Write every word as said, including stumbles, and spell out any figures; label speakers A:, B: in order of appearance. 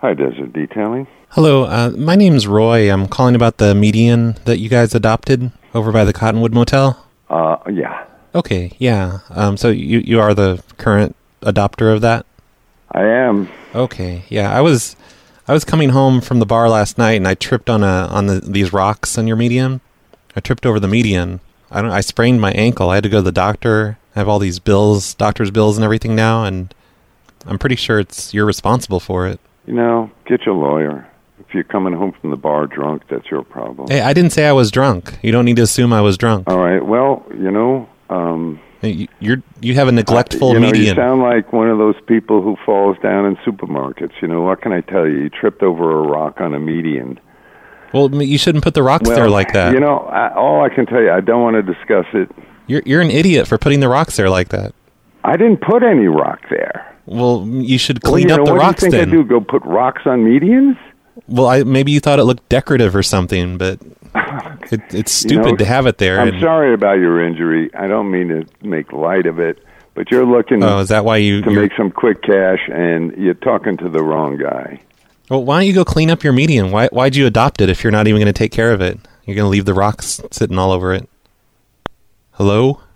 A: Hi, Desert Detailing.
B: Hello, uh, my name's Roy. I'm calling about the median that you guys adopted over by the Cottonwood Motel.
A: Uh, yeah.
B: Okay, yeah. Um, so you you are the current adopter of that?
A: I am.
B: Okay, yeah. I was I was coming home from the bar last night and I tripped on a on the, these rocks on your median. I tripped over the median. I don't. I sprained my ankle. I had to go to the doctor. I have all these bills, doctor's bills and everything now, and I'm pretty sure it's you're responsible for it.
A: You know, get your lawyer. If you're coming home from the bar drunk, that's your problem.
B: Hey, I didn't say I was drunk. You don't need to assume I was drunk.
A: All right. Well, you know, um,
B: hey, you're you have a neglectful
A: uh, you know,
B: median.
A: You sound like one of those people who falls down in supermarkets. You know, what can I tell you? You tripped over a rock on a median.
B: Well, you shouldn't put the rocks
A: well,
B: there like that.
A: You know, I, all I can tell you, I don't want to discuss it.
B: You're you're an idiot for putting the rocks there like that.
A: I didn't put any rock there.
B: Well, you should clean
A: well, you
B: up
A: know,
B: the
A: what
B: rocks
A: do you think
B: then.
A: I do? Go put rocks on medians?
B: Well, I, maybe you thought it looked decorative or something, but it, it's stupid
A: you know,
B: to have it there.
A: I'm
B: and,
A: sorry about your injury. I don't mean to make light of it, but you're looking
B: oh, is that why you,
A: to
B: you're,
A: make some quick cash, and you're talking to the wrong guy.
B: Well, why don't you go clean up your median? Why, why'd you adopt it if you're not even going to take care of it? You're going to leave the rocks sitting all over it. Hello?